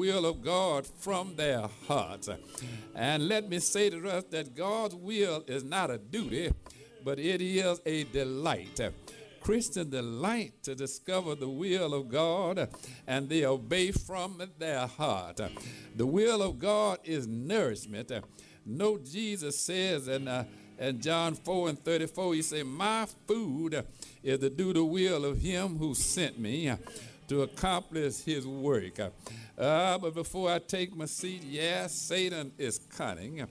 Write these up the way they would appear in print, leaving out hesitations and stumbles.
will of God from their hearts. And let me say to us that God's will is not a duty, but it is a delight. Christians delight to discover the will of God and they obey from their heart. The will of God is nourishment. Note Jesus says in John 4:34, he said, my food is to do the will of him who sent me to accomplish his work. But before I take my seat, yes, Satan is cunning.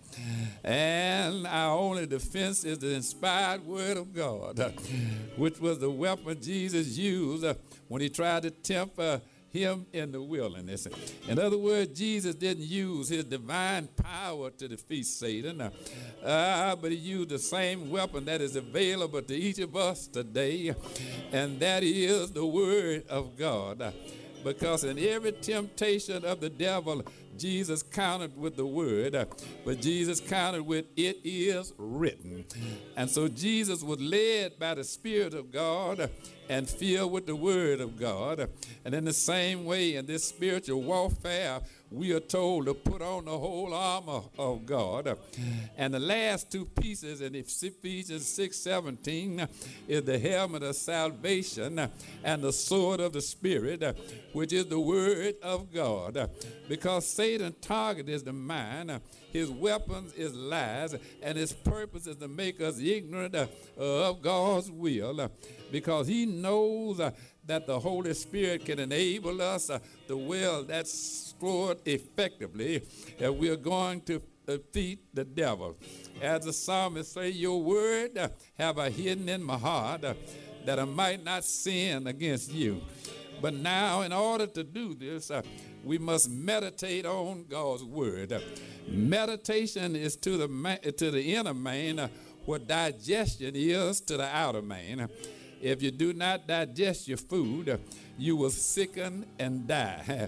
And our only defense is the inspired word of God, which was the weapon Jesus used when he tried to tempt him in the wilderness. In other words, Jesus didn't use his divine power to defeat Satan, but he used the same weapon that is available to each of us today, and that is the word of God. Because in every temptation of the devil, Jesus countered with the word, but Jesus countered with it is written. And so Jesus was led by the Spirit of God and filled with the word of God. And in the same way, in this spiritual warfare, we are told to put on the whole armor of God. And the last two pieces in Ephesians 6:17 is the helmet of salvation and the sword of the Spirit, which is the word of God. Because Satan's target is the mind, his weapons is lies, and his purpose is to make us ignorant of God's will, because he knows that the Holy Spirit can enable us to wield that sword effectively, that we are going to defeat the devil. As the psalmist say, your word have I hidden in my heart, that I might not sin against you. But now, in order to do this, we must meditate on God's word. Meditation is to the inner man what digestion is to the outer man. If you do not digest your food, you will sicken and die.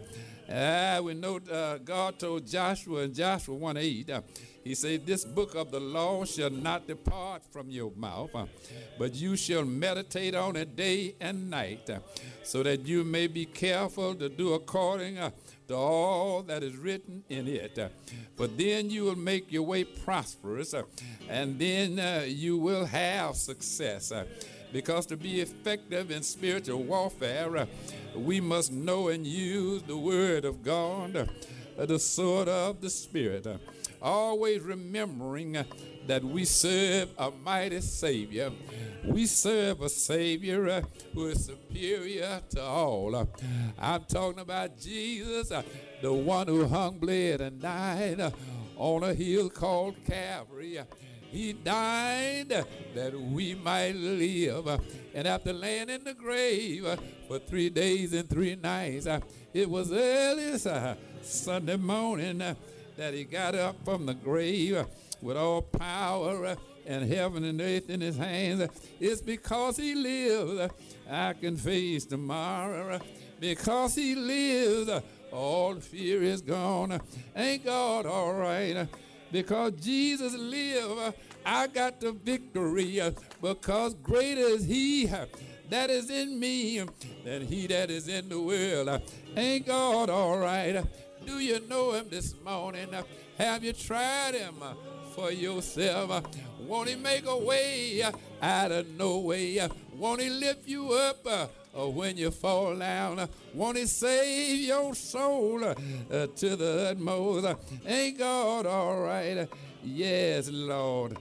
We know God told Joshua in Joshua 1:8, he said, this book of the law shall not depart from your mouth, but you shall meditate on it day and night, so that you may be careful to do according to all that is written in it. For then you will make your way prosperous, and then you will have success. Because to be effective in spiritual warfare, we must know and use the word of God, the sword of the Spirit. Always remembering that we serve a mighty Savior. We serve a Savior who is superior to all. I'm talking about Jesus, the one who hung, bled, and died on a hill called Calvary. He died that we might live. And after laying in the grave for 3 days and 3 nights, it was early Sunday morning that he got up from the grave with all power and heaven and earth in his hands. It's because he lives I can face tomorrow. Because he lives, all fear is gone. Ain't God all right? Because Jesus lives, I got the victory. Because greater is he that is in me than he that is in the world. Ain't God all right? Do you know him this morning? Have you tried him for yourself? Won't he make a way out of no way? Won't he lift you up when you fall down? Won't he save your soul to the utmost? Ain't God all right? Yes, Lord.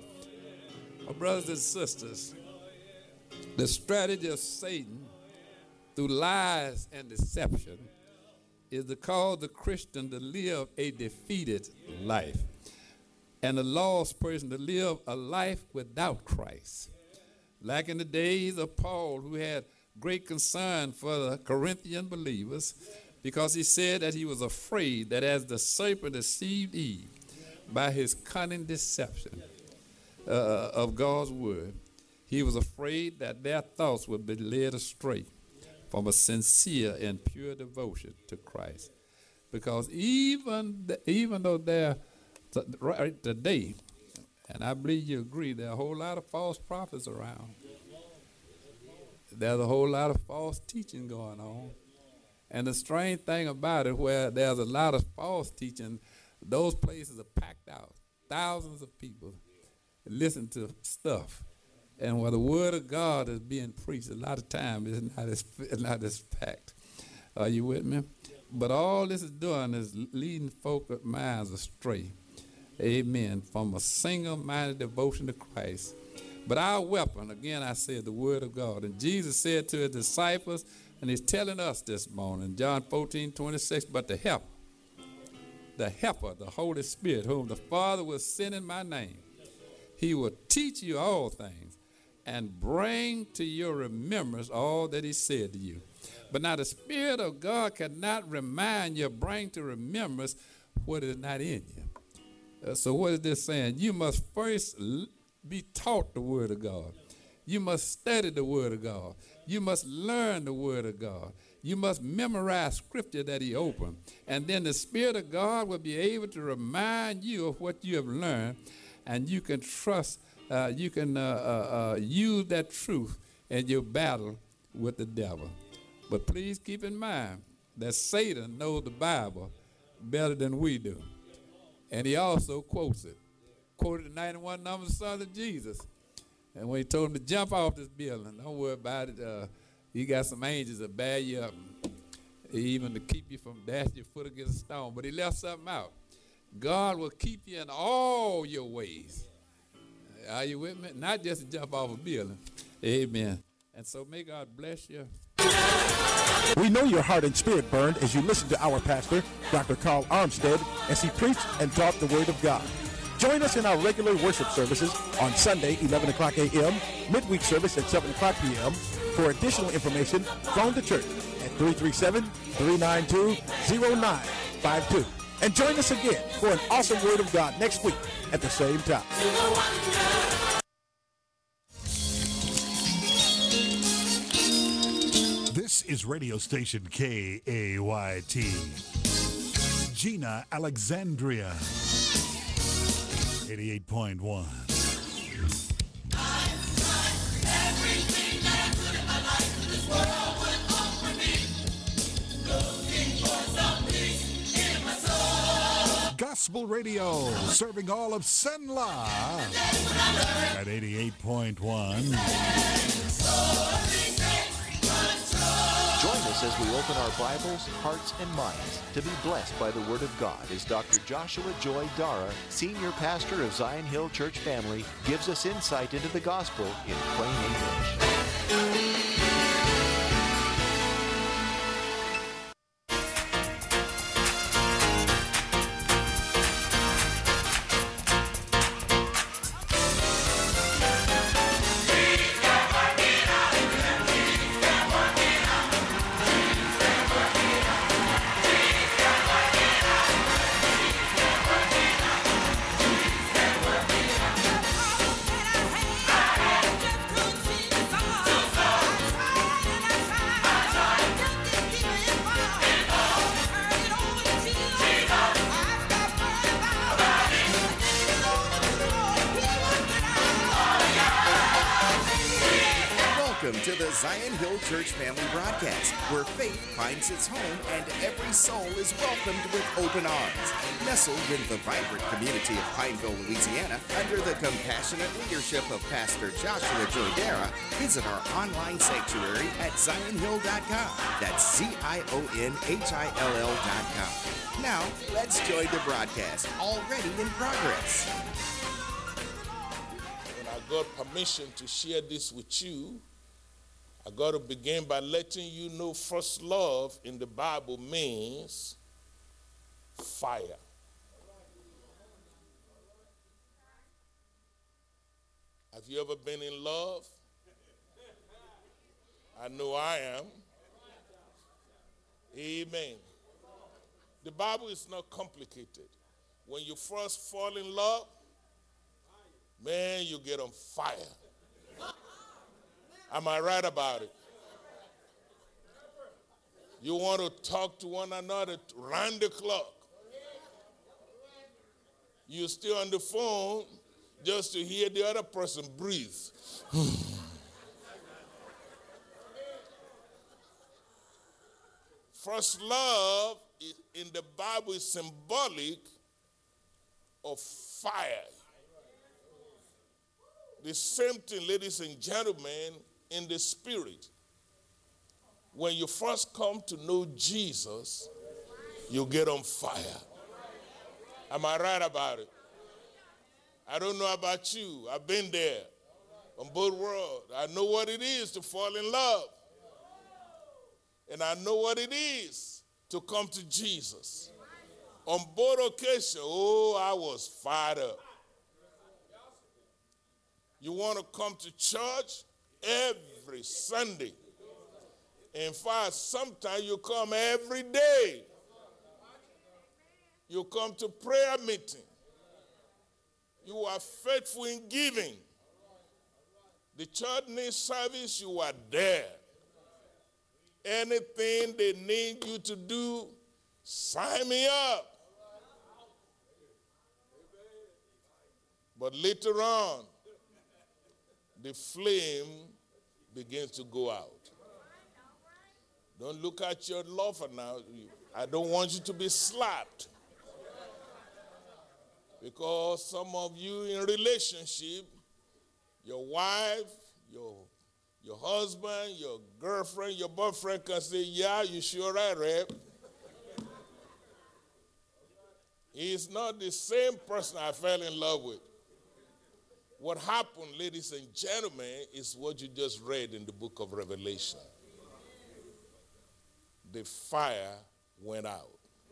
My brothers and sisters, the strategy of Satan through lies and deception is to cause the Christian to live a defeated life and the lost person to live a life without Christ. Like in the days of Paul, who had great concern for the Corinthian believers, because he said that he was afraid that as the serpent deceived Eve by his cunning deception of God's word, he was afraid that their thoughts would be led astray from a sincere and pure devotion to Christ. Because even though there right today, and I believe you agree, there are a whole lot of false prophets around. There's a whole lot of false teaching going on. And the strange thing about it, where there's a lot of false teaching, those places are packed out. Thousands of people listen to stuff. And where the word of God is being preached, a lot of times it's not as packed. Are you with me? But all this is doing is leading folk minds astray. Amen. From a single-minded devotion to Christ. But our weapon, again, I said, the word of God. And Jesus said to his disciples, and he's telling us this morning, John 14:26, but the helper, the Holy Spirit, whom the Father will send in my name, he will teach you all things and bring to your remembrance all that he said to you. But now the Spirit of God cannot remind you, bring to remembrance what is not in you. So what is this saying? You must first be taught the word of God. You must study the word of God. You must learn the word of God. You must memorize scripture that he opened. And then the Spirit of God will be able to remind you of what you have learned, and you can trust, use that truth in your battle with the devil. But please keep in mind that Satan knows the Bible better than we do. And he also quotes it. Quoted the 91 number of the Son of Jesus. And when he told him to jump off this building, don't worry about it. He got some angels that bear you up, even to keep you from dashing your foot against a stone. But he left something out. God will keep you in all your ways. Are you with me? Not just to jump off a building. Amen. And so may God bless you. We know your heart and spirit burned as you listen to our pastor, Dr. Carl Armstead, as he preached and taught the Word of God. Join us in our regular worship services on Sunday, 11 o'clock a.m., midweek service at 7 o'clock p.m. For additional information, phone the church at 337-392-0952. And join us again for an awesome Word of God next week at the same time. This is radio station KAYT. Gina, Alexandria. 88.1. Gospel radio, serving all of Senla at 88.1. Join us as we open our Bibles, hearts, and minds to be blessed by the Word of God as Dr. Joshua Joy Dara, Senior Pastor of Zion Hill Church Family, gives us insight into the Gospel in plain English. To the Zion Hill Church Family Broadcast, where faith finds its home and every soul is welcomed with open arms. Nestled in the vibrant community of Pineville, Louisiana, under the compassionate leadership of Pastor Joshua Joy Dara, visit our online sanctuary at zionhill.com. That's ZIONHILL.com. Now, let's join the broadcast, already in progress. When I got permission to share this with you, I got to begin by letting you know first love in the Bible means fire. Have you ever been in love? I know I am. Amen. The Bible is not complicated. When you first fall in love, man, you get on fire. Am I right about it? You want to talk to one another round the clock. You stay on the phone just to hear the other person breathe. First love in the Bible is symbolic of fire. The same thing, ladies and gentlemen, in the spirit. When you first come to know Jesus, you get on fire. Am I right about it? I don't know about you. I've been there on both worlds. I know what it is to fall in love. And I know what it is to come to Jesus. On both occasions, I was fired up. You want to come to church every Sunday. In fact, sometimes you come every day. You come to prayer meeting. You are faithful in giving. The church needs service, you are there. Anything they need you to do, sign me up. But later on, the flame begins to go out. Don't look at your lover now. I don't want you to be slapped. Because some of you in relationship, your wife, your husband, your girlfriend, your boyfriend can say, yeah, you sure right, Reb. He's not the same person I fell in love with. What happened, ladies and gentlemen, is what you just read in the book of Revelation. The fire went out.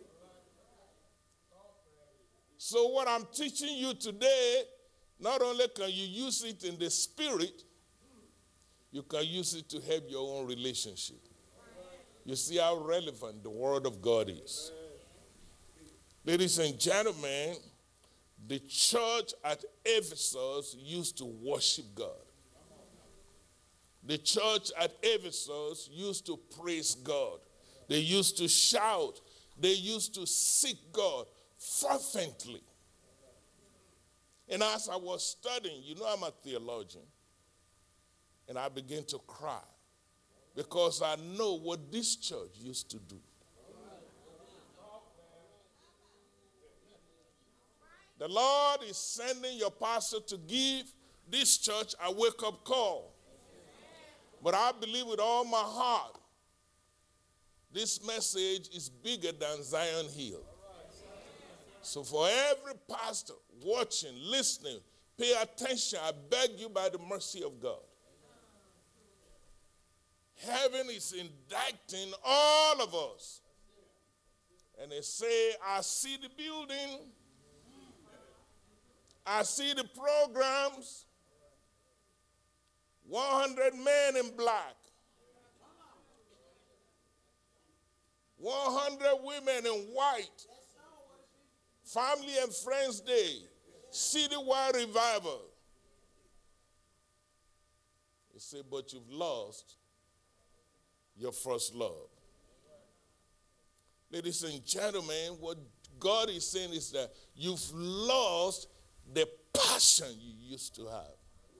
So what I'm teaching you today, not only can you use it in the spirit, you can use it to help your own relationship. You see how relevant the Word of God is. Ladies and gentlemen, the church at Ephesus used to worship God. The church at Ephesus used to praise God. They used to shout. They used to seek God fervently. And as I was studying, you know I'm a theologian, and I began to cry because I know what this church used to do. The Lord is sending your pastor to give this church a wake-up call. But I believe with all my heart, this message is bigger than Zion Hill. So for every pastor watching, listening, pay attention. I beg you by the mercy of God. Heaven is indicting all of us. And they say, I see the building. I see the programs. 100 men in black. 100 women in white. Family and Friends Day. Citywide revival. You say, but you've lost your first love. Ladies and gentlemen, what God is saying is that you've lost the passion you used to have.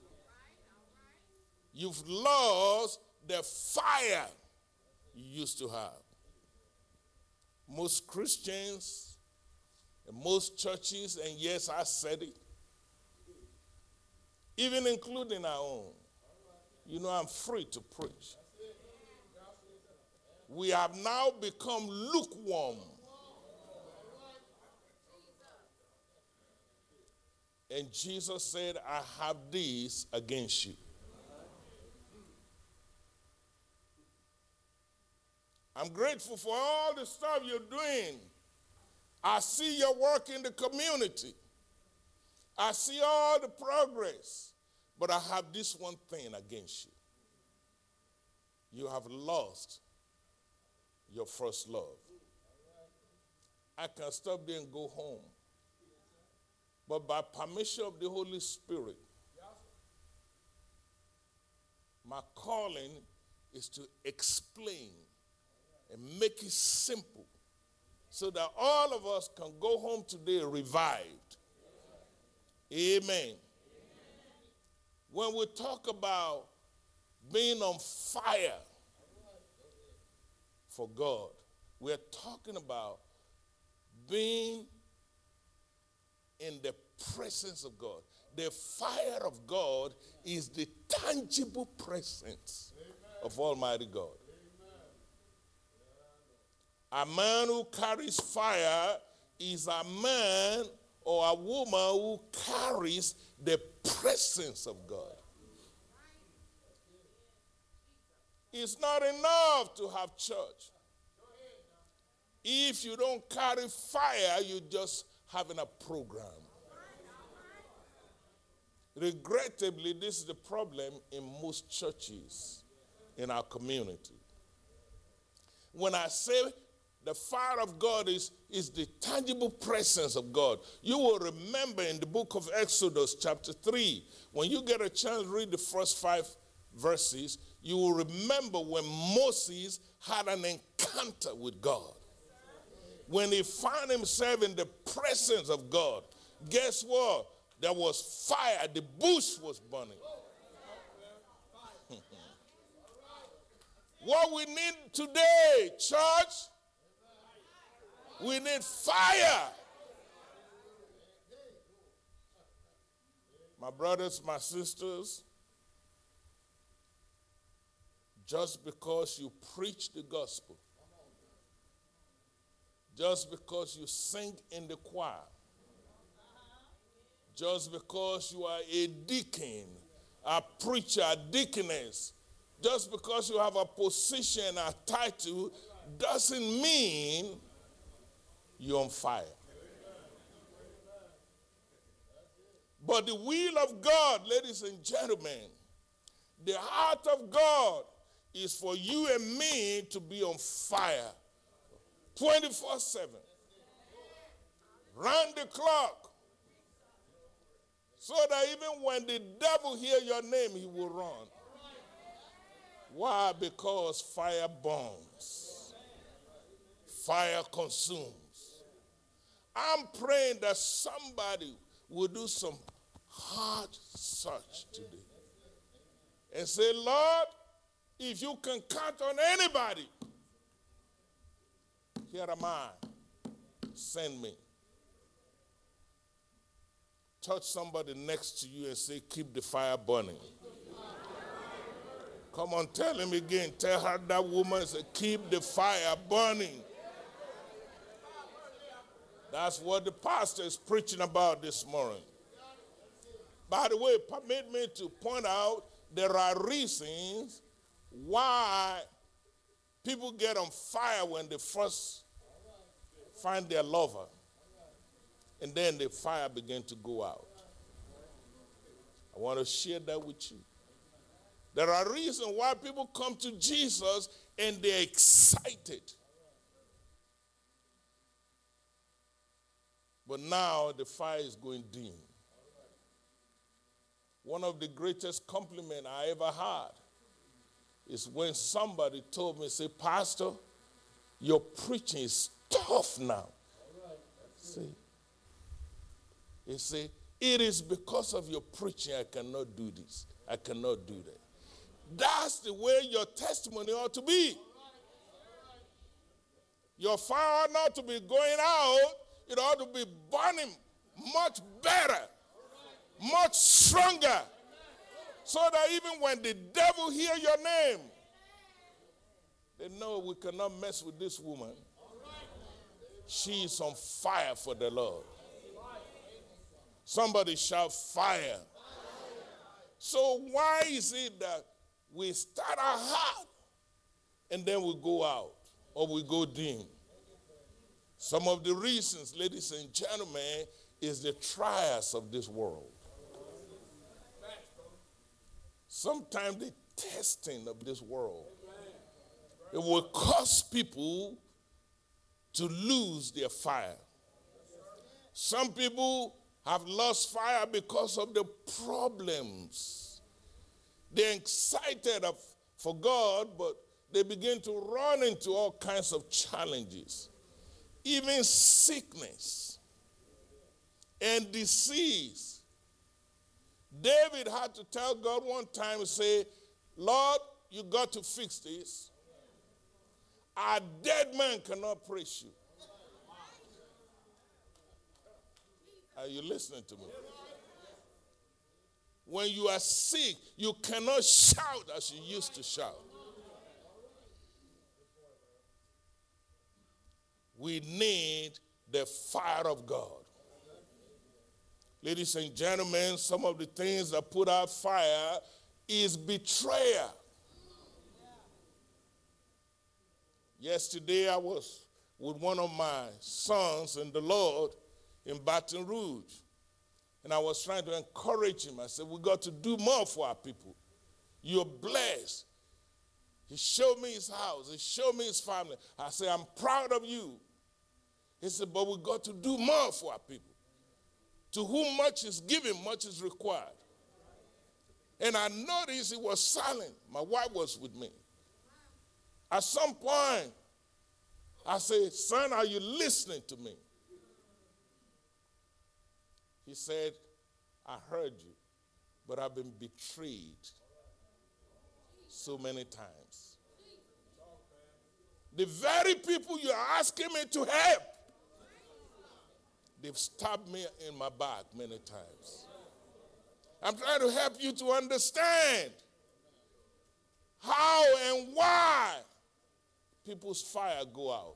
You've lost the fire you used to have. Most Christians and most churches, and yes, I said it, even including our own, you know, I'm free to preach. We have now become lukewarm. And Jesus said, I have this against you. I'm grateful for all the stuff you're doing. I see your work in the community. I see all the progress. But I have this one thing against you. You have lost your first love. I can stop there and go home. But by permission of the Holy Spirit, my calling is to explain and make it simple so that all of us can go home today revived. Amen. When we talk about being on fire for God, We're talking about being in the presence of God. The fire of God is the tangible presence of Almighty God. A man who carries fire is a man or a woman who carries the presence of God. It's not enough to have church. If you don't carry fire, you're just having a program. Regrettably, this is the problem in most churches in our community. When I say the fire of God is the tangible presence of God, you will remember in the book of Exodus chapter 3, when you get a chance to read the first 5 verses, you will remember when Moses had an encounter with God. When he found himself in the presence of God, guess what? There was fire. The bush was burning. What we need today, church, we need fire. My brothers, my sisters, just because you preach the gospel, just because you sing in the choir, just because you are a deacon, a preacher, a deaconess, just because you have a position, a title, doesn't mean you're on fire. But the will of God, ladies and gentlemen, the heart of God is for you and me to be on fire 24/7, round the clock, so that even when the devil hears your name, he will run. Why? Because fire burns. Fire consumes. I'm praying that somebody will do some heart search today and say, Lord, if you can count on anybody, here am I. Send me. Touch somebody next to you and say, keep the fire burning. Come on, tell him again. Tell her, that woman, say, keep the fire burning. That's what the pastor is preaching about this morning. By the way, permit me to point out there are reasons why people get on fire when they first find their lover, and then the fire begins to go out. I want to share that with you. There are reasons why people come to Jesus and they're excited. But now the fire is going dim. One of the greatest compliments I ever had is when somebody told me, say, Pastor, your preaching is tough now. See? He said, it is because of your preaching I cannot do this. I cannot do that. That's the way your testimony ought to be. Your fire ought not to be going out. It ought to be burning much better, much stronger, so that even when the devil hears your name, they know we cannot mess with this woman. She is on fire for the Lord. Somebody shout fire. So why is it that we start out hot and then we go out or we go dim? Some of the reasons, ladies and gentlemen, is the trials of this world. Sometimes the testing of this world, it will cause people to lose their fire. Some people have lost fire because of the problems. They're excited for God, but they begin to run into all kinds of challenges, even sickness and disease. David had to tell God one time, say, Lord, you got to fix this. A dead man cannot praise you. Are you listening to me? When you are sick, you cannot shout as you used to shout. We need the fire of God. Ladies and gentlemen, some of the things that put out fire is betrayal. Yesterday I was with one of my sons in the Lord in Baton Rouge. And I was trying to encourage him. I said, we got to do more for our people. You're blessed. He showed me his house. He showed me his family. I said, I'm proud of you. He said, but we got to do more for our people. To whom much is given, much is required. And I noticed he was silent. My wife was with me. At some point, I said, son, are you listening to me? He said, I heard you, but I've been betrayed so many times. The very people you're asking me to help, they've stabbed me in my back many times. I'm trying to help you to understand how and why people's fire go out.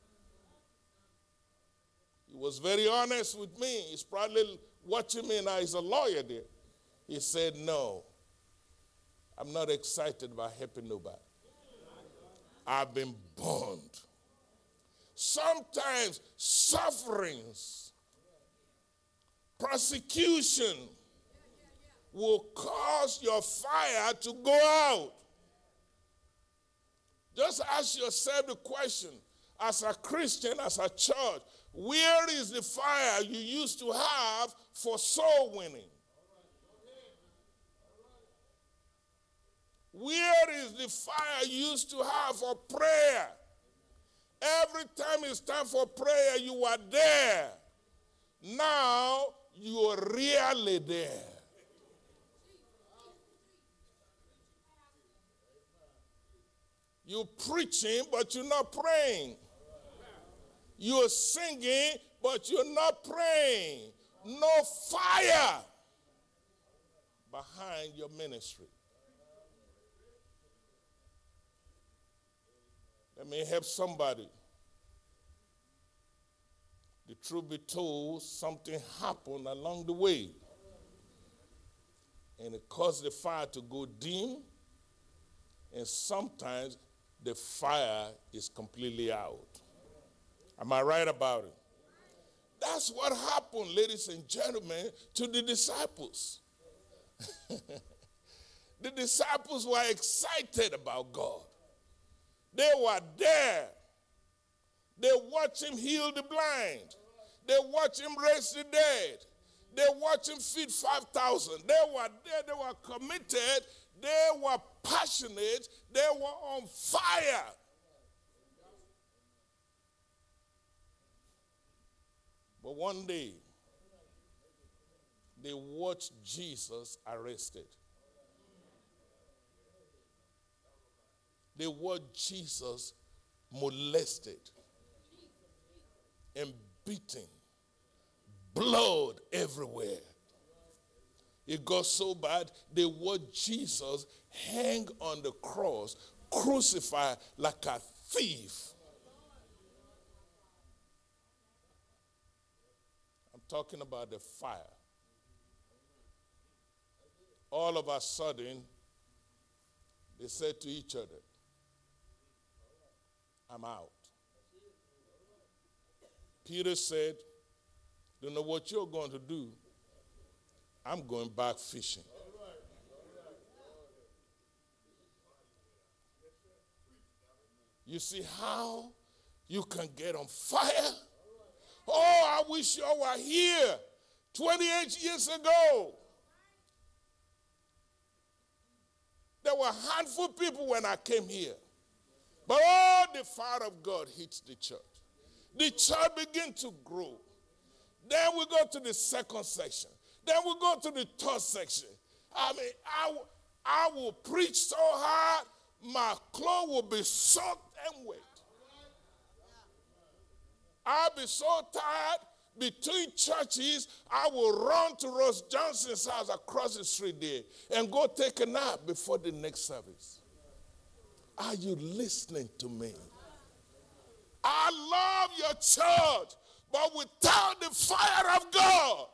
He was very honest with me. He's probably watching me now. He's a lawyer there. He said, no, I'm not excited about helping nobody. I've been burned. Sometimes sufferings, persecution will cause your fire to go out. Just ask yourself the question, as a Christian, as a church, where is the fire you used to have for soul winning? Where is the fire you used to have for prayer? Every time it's time for prayer, you are there. Now, you are really there. You're preaching, but you're not praying. You're singing, but you're not praying. No fire behind your ministry. Let me help somebody. The truth be told, something happened along the way. And it caused the fire to go dim. And sometimes the fire is completely out. Am I right about it? That's what happened, ladies and gentlemen, to the disciples. The disciples were excited about God. They were there. They watched him heal the blind. They watched him raise the dead. They watched him feed 5,000. They were there. They were committed. They were passionate. They were on fire. But one day, they watched Jesus arrested. They watched Jesus molested and beaten, blood everywhere. It got so bad, they watched Jesus hang on the cross, crucified like a thief. I'm talking about the fire. All of a sudden, they said to each other, I'm out. Peter said, don't know what you're going to do. I'm going back fishing. You see how you can get on fire? Oh, I wish you were here 28 years ago. There were a handful of people when I came here. But all the fire of God hits the church. The church begins to grow. Then we go to the second section. Then we go to the third section. I mean, I will preach so hard, my clothes will be soaked and wet. I'll be so tired between churches, I will run to Rose Johnson's house across the street there and go take a nap before the next service. Are you listening to me? I love your church, but without the fire of God,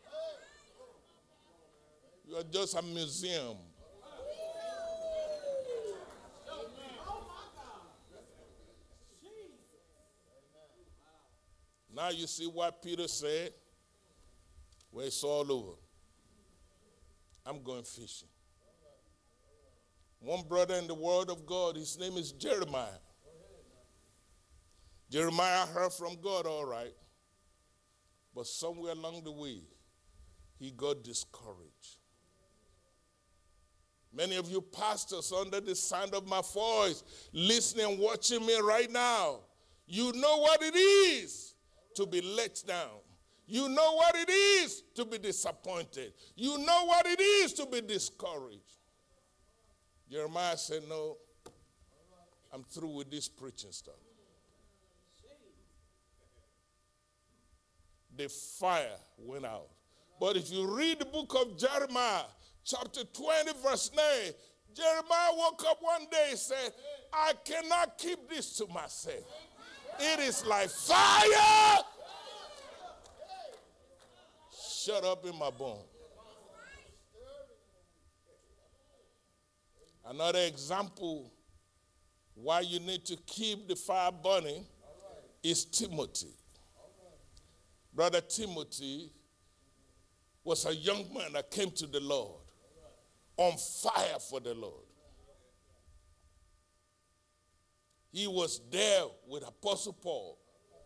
you are just a museum. Now you see what Peter said? Well, it's all over. I'm going fishing. One brother in the Word of God, his name is Jeremiah. Jeremiah heard from God, all right. But somewhere along the way, he got discouraged. Many of you pastors under the sound of my voice, listening and watching me right now, you know what it is to be let down. You know what it is to be disappointed. You know what it is to be discouraged. Jeremiah said, no, I'm through with this preaching stuff. The fire went out. But if you read the book of Jeremiah, chapter 20, verse 9, Jeremiah woke up one day and said, I cannot keep this to myself. It is like fire shut up in my bone. Another example why you need to keep the fire burning is Timothy. Brother Timothy was a young man that came to the Lord, on fire for the Lord. He was there with Apostle Paul.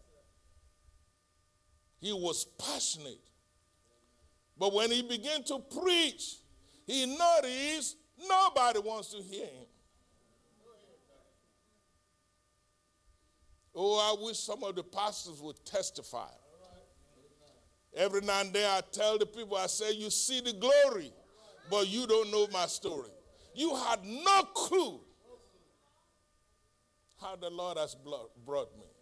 He was passionate. But when he began to preach, he noticed nobody wants to hear him. Oh, I wish some of the pastors would testify. Every now and then I tell the people, I say, you see the glory, but you don't know my story. You had no clue how the Lord has brought me.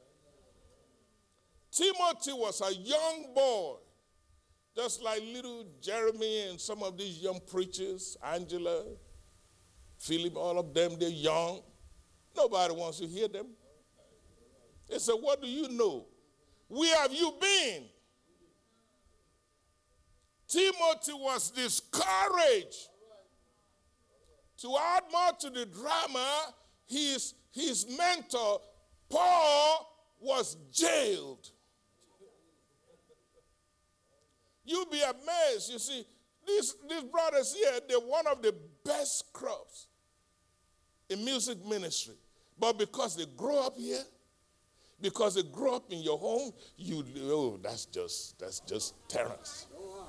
Timothy was a young boy, just like little Jeremy and some of these young preachers, Angela, Philip, all of them, they're young. Nobody wants to hear them. They said, what do you know? Where have you been? Timothy was discouraged. To add more to the drama, his mentor, Paul, was jailed. You'll be amazed. You see, these brothers here, they're one of the best crops in music ministry. But because they grow up here, because they grow up in your home, that's just Terrence.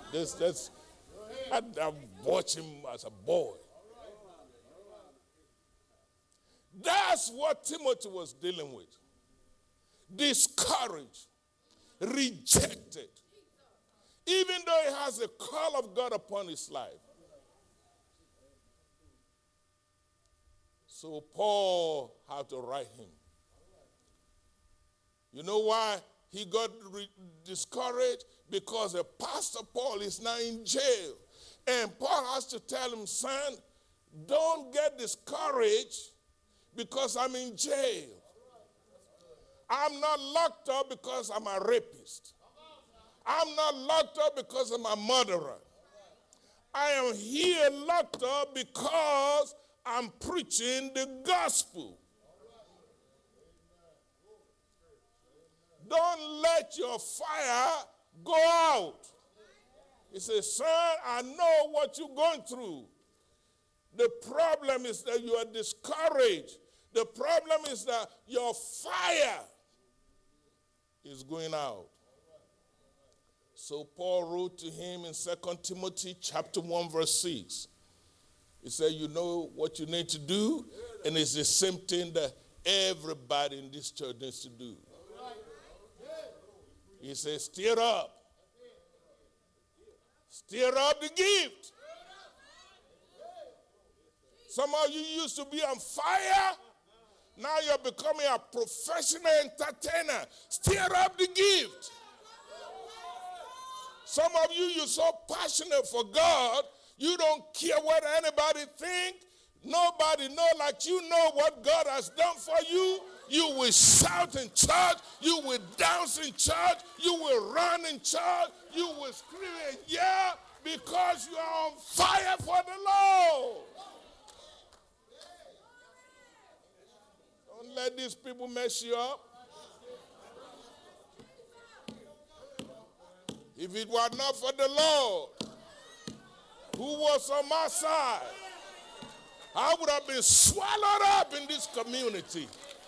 I watched him as a boy. That's what Timothy was dealing with. Discouraged, rejected, even though he has a call of God upon his life. So Paul had to write him. You know why he got discouraged? Because the Pastor Paul is now in jail. And Paul has to tell him, son, don't get discouraged because I'm in jail. I'm not locked up because I'm a rapist. I'm not locked up because I'm a murderer. I am here locked up because I'm preaching the gospel. Don't let your fire go out. He says, son, I know what you're going through. The problem is that you are discouraged. The problem is that your fire is going out. So Paul wrote to him in 2 Timothy chapter 1, verse 6. He said, you know what you need to do, and it's the same thing that everybody in this church needs to do. He says, stir up. Stir up the gift. Some of you used to be on fire, Now you're becoming a professional entertainer. Stir up the gift. Some of you, you're so passionate for God, you don't care what anybody think. Nobody know like you know what God has done for you. You will shout in church. You will dance in church. You will run in church. You will scream and yell because you are on fire for the Lord. Don't let these people mess you up. If it were not for the Lord who was on my side, I would have been swallowed up in this community.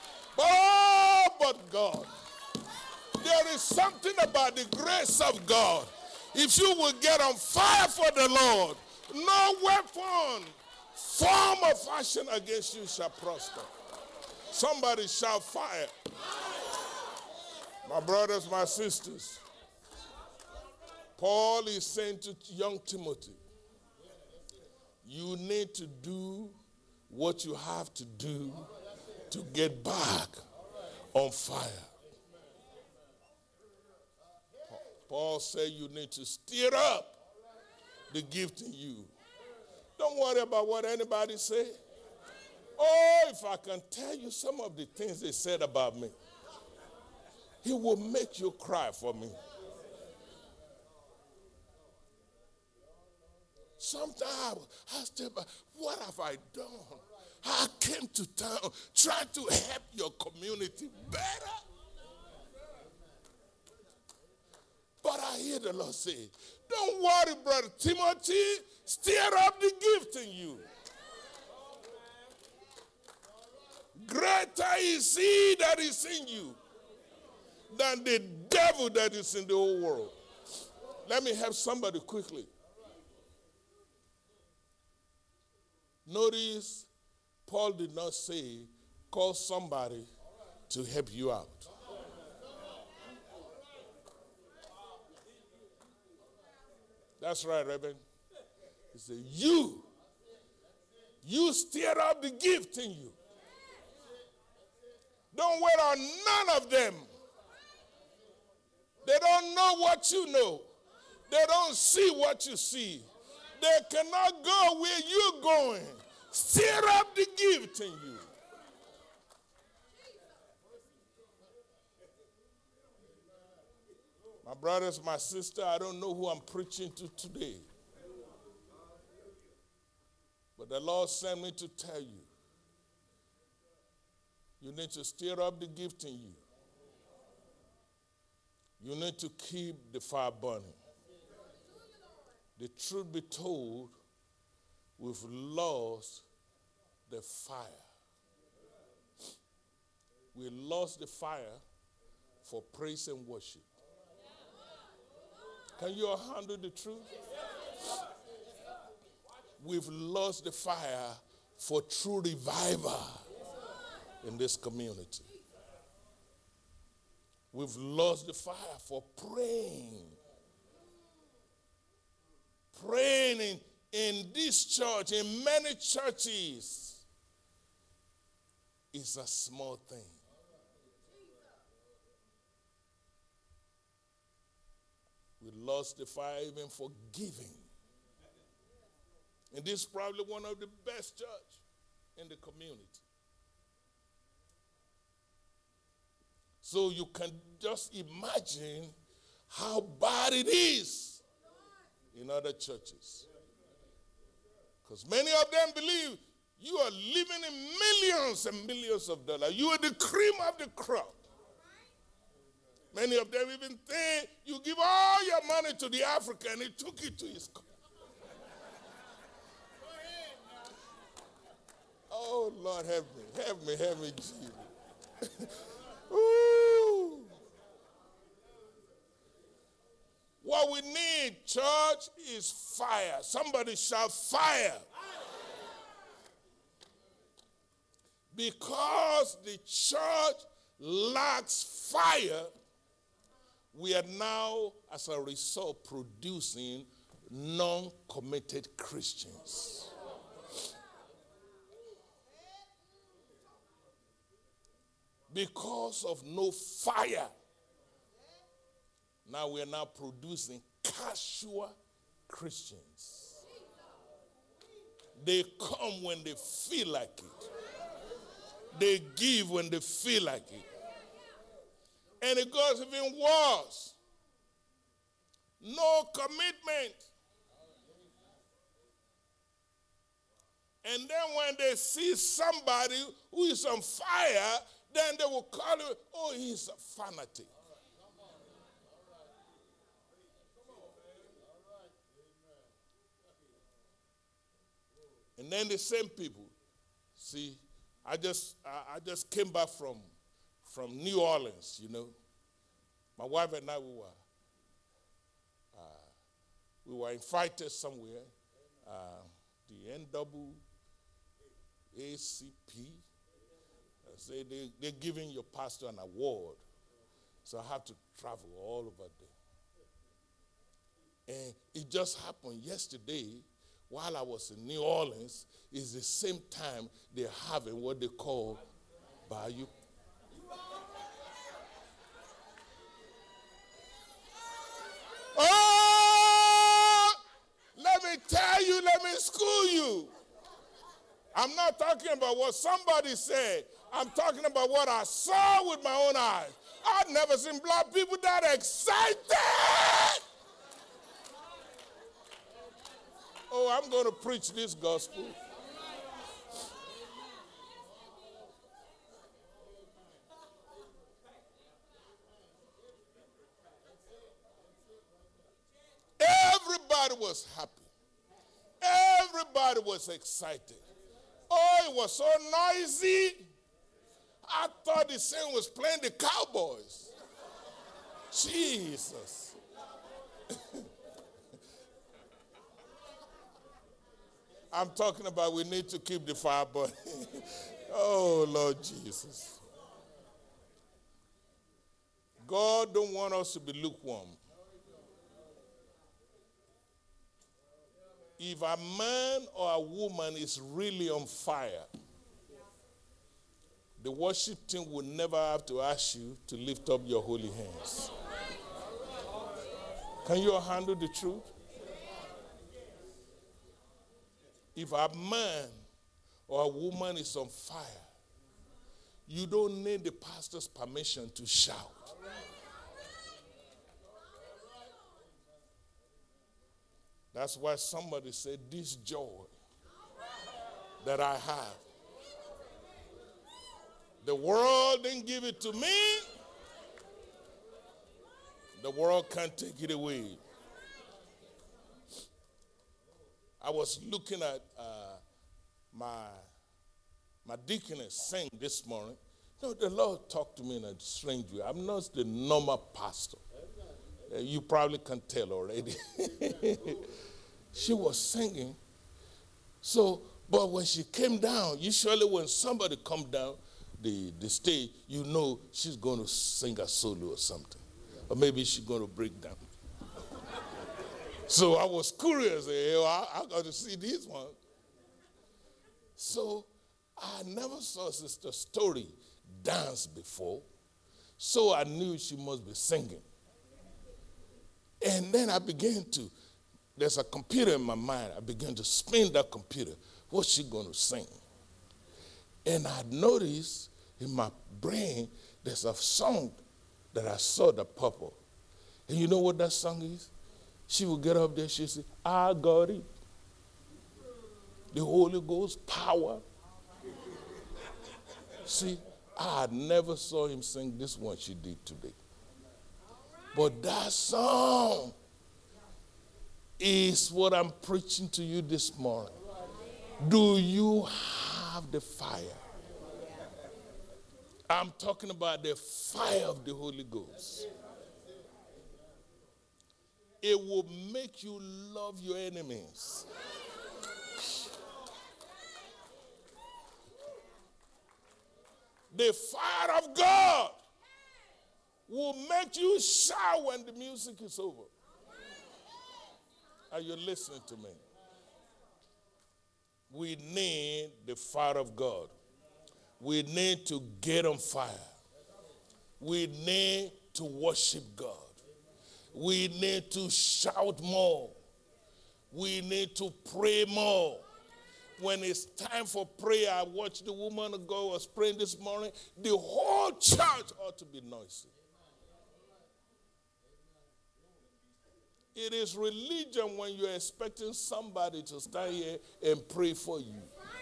But God, there is something about the grace of God. If you will get on fire for the Lord, no weapon, form or fashion against you shall prosper. Somebody shout fire. My brothers, my sisters, Paul is saying to young Timothy, you need to do what you have to do to get back on fire. Paul said you need to stir up the gift in you. Don't worry about what anybody say. Oh, if I can tell you some of the things they said about me, it will make you cry for me. Sometimes I say, what have I done? I came to town trying to help your community better. But I hear the Lord say, don't worry, brother Timothy, stir up the gift in you. Greater is he that is in you than the devil that is in the whole world. Let me help somebody quickly. Notice, Paul did not say, call somebody to help you out. That's right, Reverend. He said, you stir up the gift in you. Don't wait on none of them. They don't know what you know. They don't see what you see. They cannot go where you're going. Stir up the gift in you. My brothers, my sister, I don't know who I'm preaching to today. But the Lord sent me to tell you, you need to stir up the gift in you. You need to keep the fire burning. The truth be told, we've lost the fire. We lost the fire for praise and worship. Can you all handle the truth? We've lost the fire for true revival in this community. We've lost the fire for praying. Praying in this church, in many churches, is a small thing. We lost the fire even for giving. And this is probably one of the best churches in the community. So you can just imagine how bad it is in other churches. Because many of them believe you are living in millions and millions of dollars. You are the cream of the crop. Many of them even think you give all your money to the African, he took it to his country. Oh, Lord, help me, Jesus. Ooh. What we need, church, is fire. Somebody shout fire. Because the church lacks fire, we are now, as a result, producing non-committed Christians. because of no fire. Now we are now producing casual Christians. They come when they feel like it. They give when they feel like it. And it goes even worse. No commitment. And then when they see somebody who is on fire, then they will call him, oh, he's a fanatic. And then the same people, see, I just came back from New Orleans, you know. My wife and I, we were invited somewhere. The NAACP, say they're giving your pastor an award. So I have to travel all over there. And it just happened yesterday while I was in New Orleans. Is the same time they're having what they call Bayou. Oh, let me tell you, let me school you. I'm not talking about what somebody said. I'm talking about what I saw with my own eyes. I've never seen black people that excited. Oh, I'm going to preach this gospel. Everybody was happy. Everybody was excited. Oh, it was so noisy. I thought the singer was playing the Cowboys. Jesus. I'm talking about we need to keep the fire burning. Oh, Lord Jesus. God don't want us to be lukewarm. If a man or a woman is really on fire, the worship team will never have to ask you to lift up your holy hands. Can you handle the truth? If a man or a woman is on fire, you don't need the pastor's permission to shout. That's why somebody said, this joy that I have, the world didn't give it to me. The world can't take it away. I was looking at my deaconess sing this morning. You know, the Lord talked to me in a strange way. I'm not the normal pastor. You probably can tell already. She was singing. So, but when she came down, usually when somebody comes down the stage, you know she's going to sing a solo or something. Or maybe she's going to break down. So I was curious. I got to see this one. So I never saw Sister Story dance before. So I knew she must be singing. And then I began to, there's a computer in my mind. I began to spin that computer. What's she going to sing? And I noticed in my brain, there's a song that I saw that pop up. And you know what that song is? She would get up there, she'd say, I got it. The Holy Ghost power. See, I never saw him sing this one she did today. But that song is what I'm preaching to you this morning. Do you have the fire? I'm talking about the fire of the Holy Ghost. It will make you love your enemies. The fire of God will make you shout when the music is over. Are you listening to me? We need the fire of God. We need to get on fire. We need to worship God. We need to shout more. We need to pray more. When it's time for prayer, I watched the woman of God was praying this morning. The whole church ought to be noisy. It is religion when you're expecting somebody to stand here and pray for you.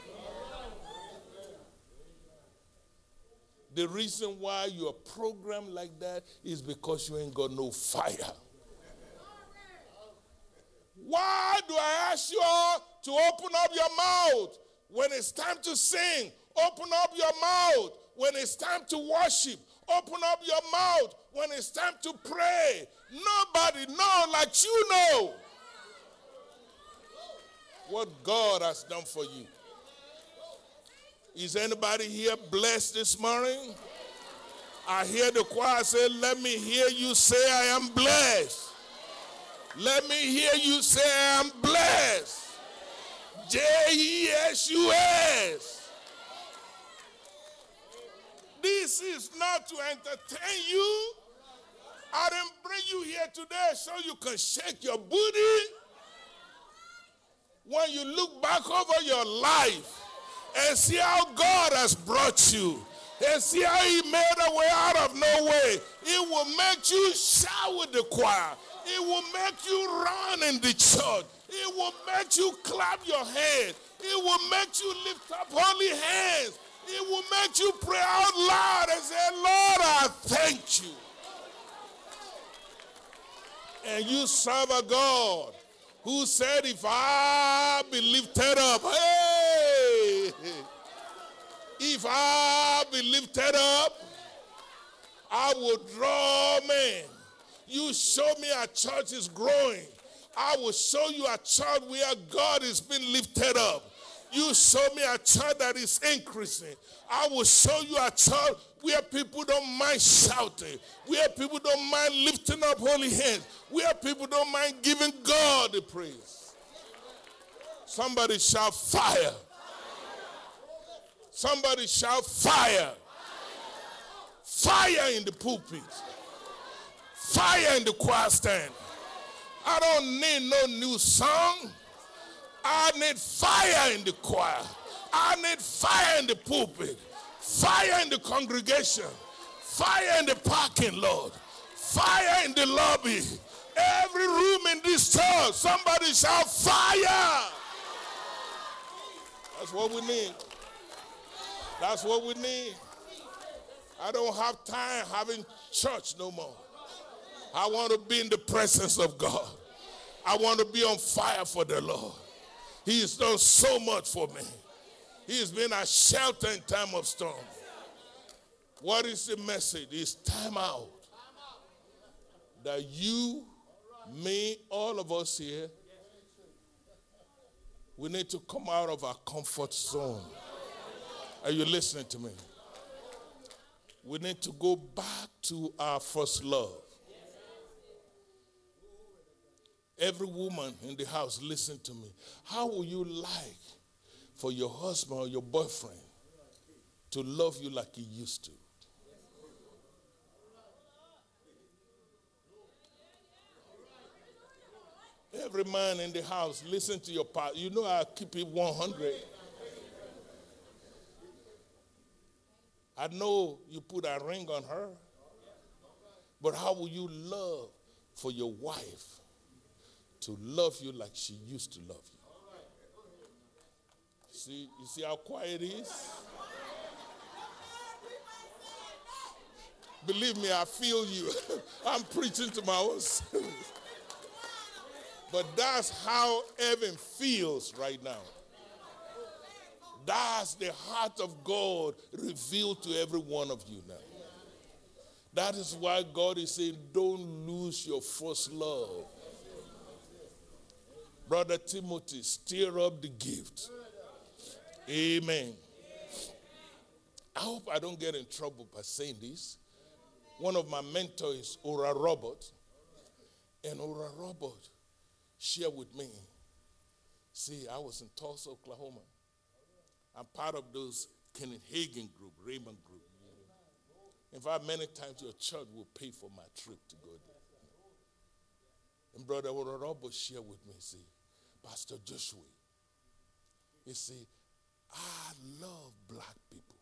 The reason why you're programmed like that is because you ain't got no fire. Why do I ask you all to open up your mouth when it's time to sing? Open up your mouth when it's time to worship. Open up your mouth when it's time to pray. Nobody knows like you know what God has done for you. Is anybody here blessed this morning? I hear the choir say, let me hear you say I am blessed. Let me hear you say I am blessed. Jesus. This is not to entertain you. I didn't bring you here today so you can shake your booty. When you look back over your life and see how God has brought you and see how he made a way out of no way, it will make you shout with the choir. It will make you run in the church. It will make you clap your hands. It will make you lift up holy hands. It will make you pray out loud and say, Lord, I thank you. And you serve a God who said, if I be lifted up, hey, if I be lifted up, I will draw men. You show me a church is growing. I will show you a church where God is being lifted up. You show me a church that is increasing. I will show you a church where people don't mind shouting, where people don't mind lifting up holy hands, where people don't mind giving God the praise. Somebody shout fire. Somebody shout fire. Fire in the pulpit. Fire in the choir stand. I don't need no new song. I need fire in the choir. I need fire in the pulpit. Fire in the congregation. Fire in the parking lot. Fire in the lobby. Every room in this church, somebody shout fire. That's what we need. That's what we need. I don't have time having church no more. I want to be in the presence of God. I want to be on fire for the Lord. He has done so much for me. He has been a shelter in time of storm. What is the message? It's time out. That you, me, all of us here, we need to come out of our comfort zone. Are you listening to me? We need to go back to our first love. Every woman in the house, listen to me. How would you like for your husband or your boyfriend to love you like he used to? Every man in the house, listen to your part. You know I keep it 100. I know you put a ring on her, but how will you love for your wife to love you like she used to love you? You see how quiet it is? Believe me, I feel you. I'm preaching to my own self. But that's how heaven feels right now. That's the heart of God revealed to every one of you now. That is why God is saying, don't lose your first love. Brother Timothy, stir up the gift. Amen. I hope I don't get in trouble by saying this. One of my mentors is Ora Robert. And Ora Robert shared with me. See, I was in Tulsa, Oklahoma. I'm part of those Kenneth Hagin group, Raymond group. In fact, many times your church will pay for my trip to go there. And Brother Robo shared with me, see, Pastor Joshua, he said, I love black people.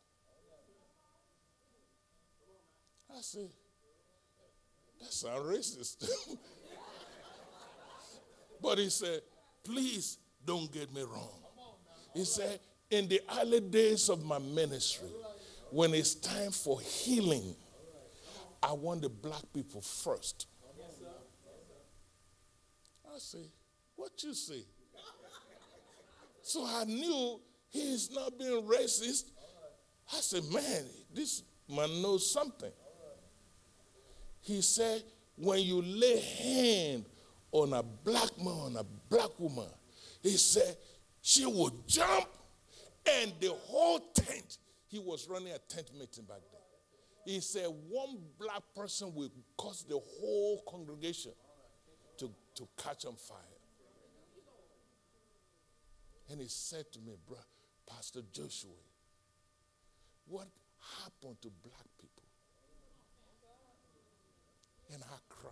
I said, that sounds racist. But he said, please don't get me wrong. He said, in the early days of my ministry, when it's time for healing, I want the black people first. I say, what you say? So I knew he is not being racist. I said, man, this man knows something. He said, when you lay hand on a black man, on a black woman, he said, she would jump, and the whole tent, he was running a tent meeting back then. He said, one black person will cause the whole congregation to catch on fire. And he said to me, bro, Pastor Joshua, what happened to black people? And I cried.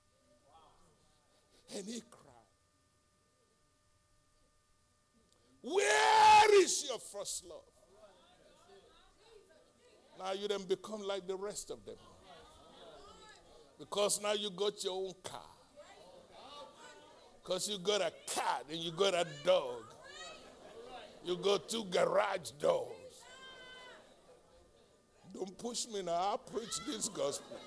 And he cried. Where is your first love? Now you then become like the rest of them. Because now you got your own car. Because you got a cat and you got a dog. You got 2 garage doors. Don't push me now. I'll preach this gospel.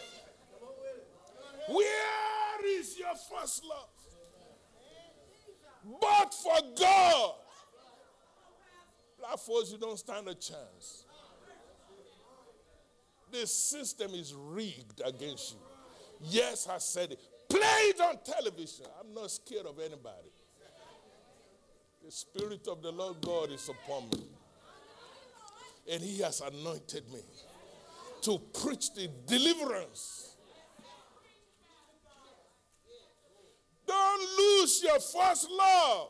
Where is your first love? But for God, black folks, you don't stand a chance. This system is rigged against you. Yes, I said it. Play it on television. I'm not scared of anybody. The Spirit of the Lord God is upon me. And he has anointed me to preach the deliverance. Don't lose your first love.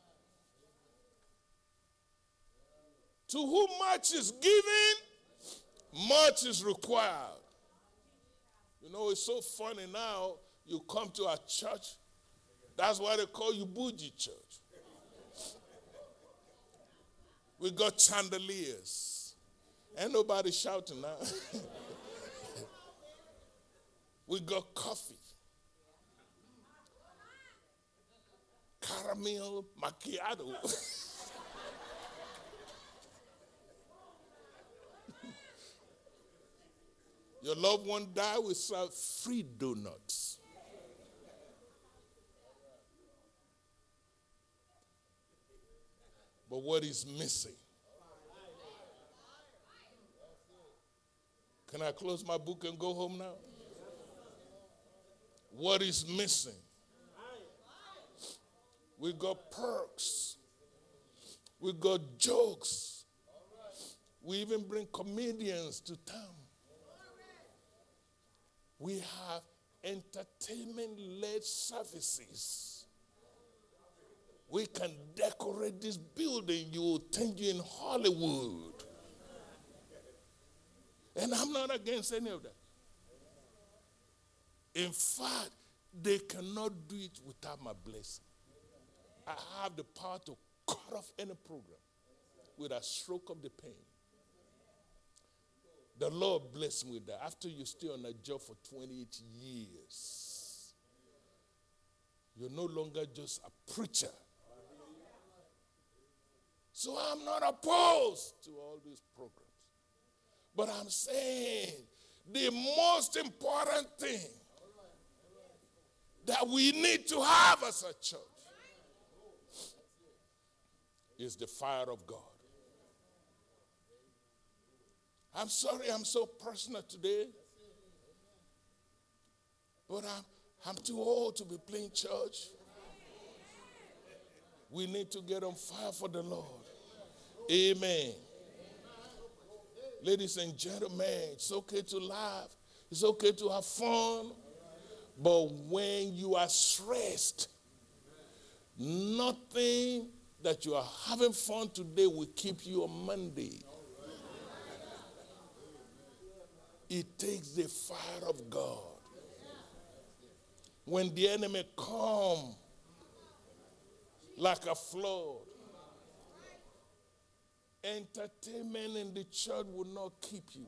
To whom much is given, much is required. You know, it's so funny now, you come to a church, that's why they call you bougie church. We got chandeliers. Ain't nobody shouting now. We got coffee. Caramel macchiato. Your loved one died, we serve free donuts. But what is missing? Can I close my book and go home now? What is missing? We got perks. We got jokes. We even bring comedians to town. We have entertainment-led services. We can decorate this building. You will think you're in Hollywood. And I'm not against any of that. In fact, they cannot do it without my blessing. I have the power to cut off any program with a stroke of the pen. The Lord bless me with that. After you stay on a job for 28 years, you're no longer just a preacher. So I'm not opposed to all these programs. But I'm saying the most important thing that we need to have as a church is the fire of God. I'm sorry I'm so personal today, but I'm too old to be playing church. We need to get on fire for the Lord. Amen. Ladies and gentlemen, it's okay to laugh. It's okay to have fun. But when you are stressed, nothing that you are having fun today will keep you on Monday. It takes the fire of God. When the enemy come like a flood, entertainment in the church will not keep you.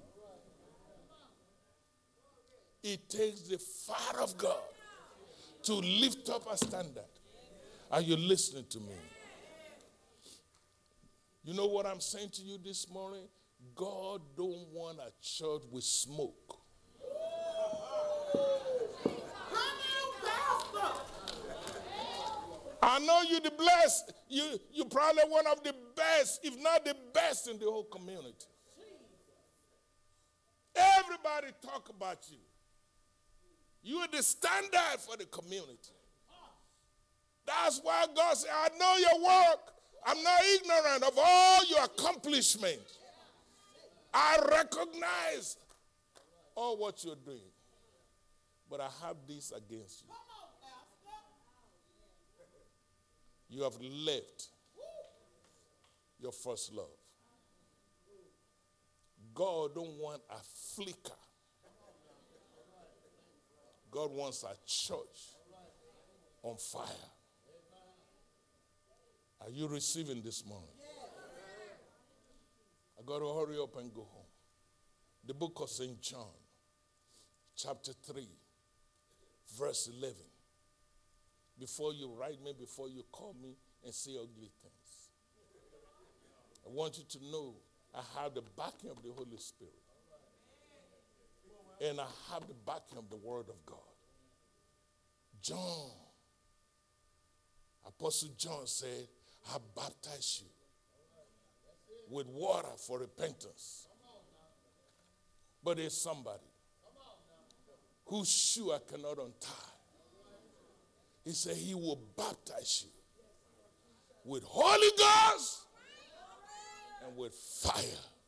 It takes the fire of God to lift up a standard. Are you listening to me? You know what I'm saying to you this morning? God don't want a church with smoke. I know you're the blessed. You're probably one of the best, if not the best in the whole community. Everybody talk about you. You are the standard for the community. That's why God said, I know your work. I'm not ignorant of all your accomplishments. I recognize all what you're doing. But I have this against you. You have left your first love. God don't want a flicker. God wants a church on fire. Are you receiving this morning? I got to hurry up and go home. The book of St. John, chapter 3, verse 11. Before you write me, before you call me and say ugly things, I want you to know I have the backing of the Holy Spirit. And I have the backing of the Word of God. John, Apostle John said, I baptize you with water for repentance. But there's somebody whose shoe I cannot untie. He said he will baptize you with Holy Ghost and with fire.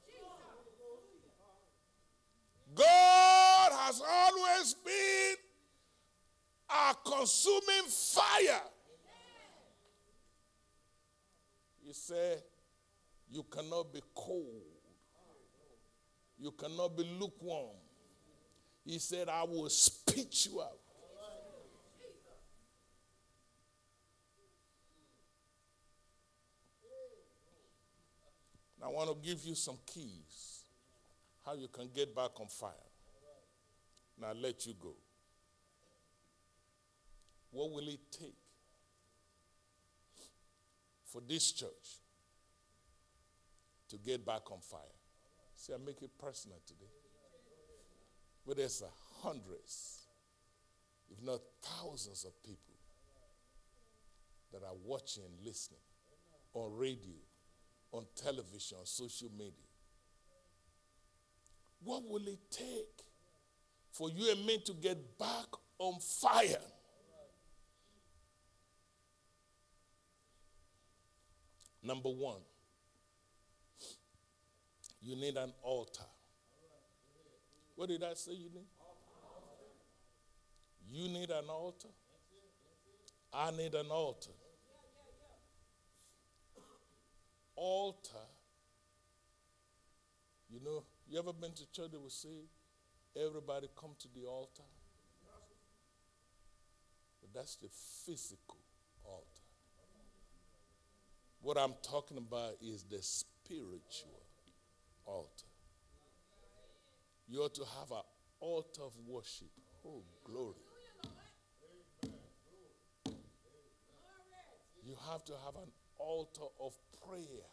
God has always been a consuming fire. He said, you cannot be cold. You cannot be lukewarm. He said, I will spit you out. I want to give you some keys how you can get back on fire. Now I'll let you go. What will it take for this church to get back on fire? See, I make it personal today. But there's hundreds, if not thousands of people that are watching and listening on radio, on television, on social media. What will it take for you and me to get back on fire? Number one, you need an altar. What did I say you need? You need an altar. I need an altar. Altar, you know, you ever been to church that will say, everybody come to the altar? But that's the physical altar. What I'm talking about is the spiritual altar. You ought to have an altar of worship. Oh, glory. You have to have an altar of prayer.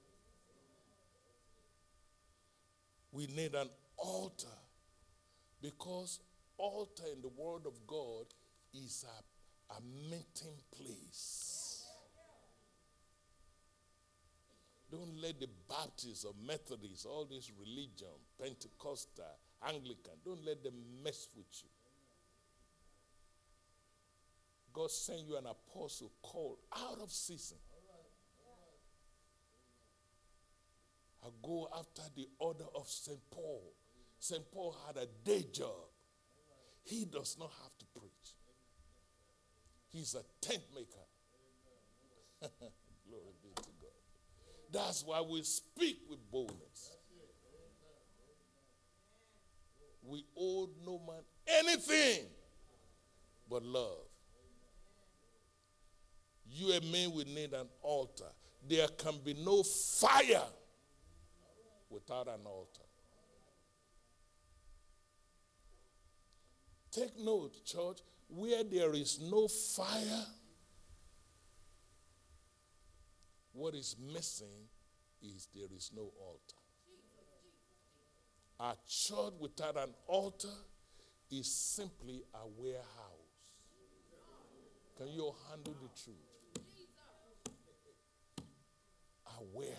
We need an altar because altar in the Word of God is a meeting place. Don't let the Baptists or Methodists, all this religion, Pentecostal, Anglican, don't let them mess with you. God sent you an apostle called out of season. I go after the order of St. Paul. St. Paul had a day job. He does not have to preach. He's a tent maker. Glory be to God. That's why we speak with boldness. We owe no man anything but love. You and me, we need an altar. There can be no fire without an altar. Take note, church, where there is no fire, what is missing is there is no altar. A church without an altar is simply a warehouse. Can you all handle the truth? A warehouse.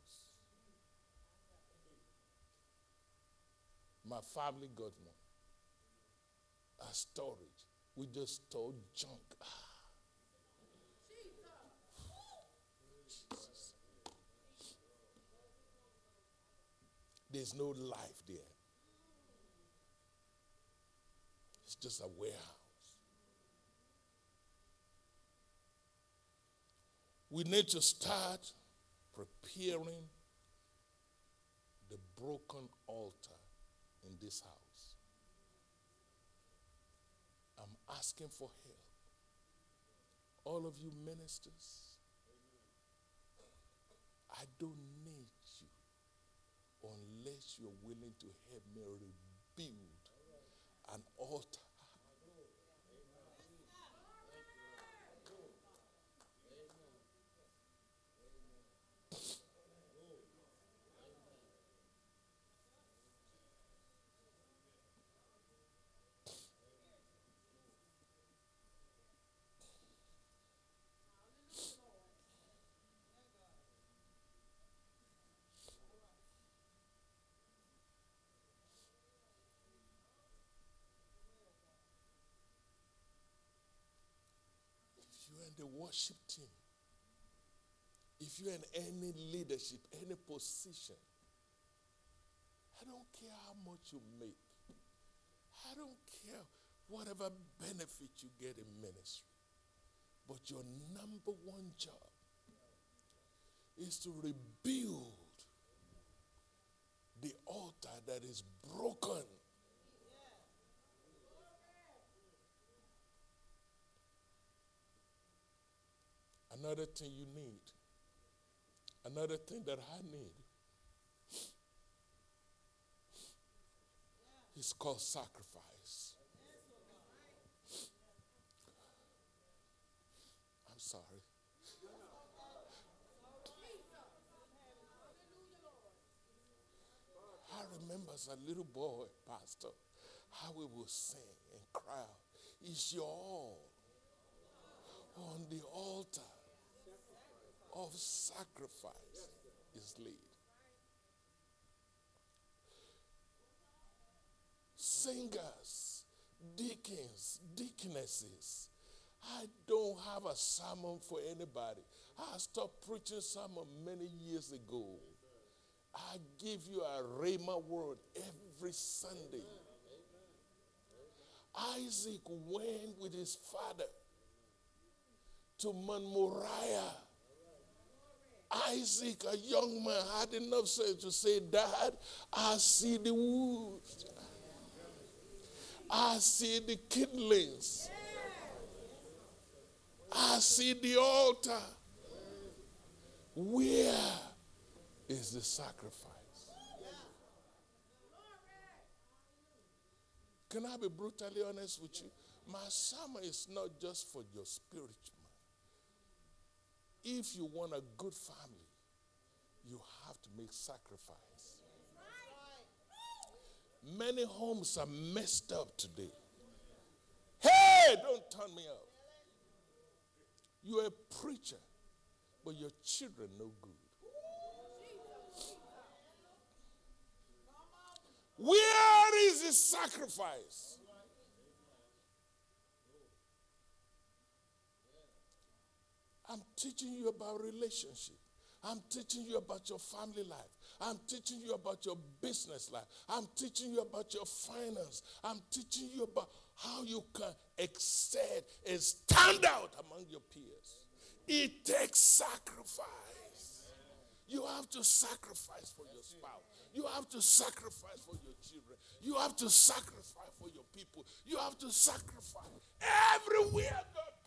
My family got one. A storage. We just store junk. Jesus. There's no life there. It's just a warehouse. We need to start preparing the broken altar in this house. I'm asking for help. All of you ministers, I don't need you unless you're willing to help me rebuild an altar. The worship team, if you're in any leadership, any position, I don't care how much you make. I don't care whatever benefit you get in ministry. But your number one job is to rebuild the altar that is broken. Another thing you need, another thing that I need, is called sacrifice. I'm sorry. I remember as a little boy, Pastor, how we would sing and cry out, "It's your all on the altar of sacrifice is laid." Singers, deacons, deaconesses, I don't have a sermon for anybody. I stopped preaching sermon many years ago. I give you a rhema word every Sunday. Isaac went with his father to Mount Moriah. Isaac, a young man, had enough sense to say, "Dad, I see the wood. I see the kindlings. I see the altar. Where is the sacrifice?" Can I be brutally honest with you? My sermon is not just for your spiritual man. If you want a good family, you have to make sacrifice. Many homes are messed up today. Hey, don't turn me up. You're a preacher, but your children no good. Where is the sacrifice? I'm teaching you about relationship. I'm teaching you about your family life. I'm teaching you about your business life. I'm teaching you about your finance. I'm teaching you about how you can excel and stand out among your peers. It takes sacrifice You have to sacrifice for your spouse. You have to sacrifice for your children. You have to sacrifice for your people. You have to sacrifice everywhere God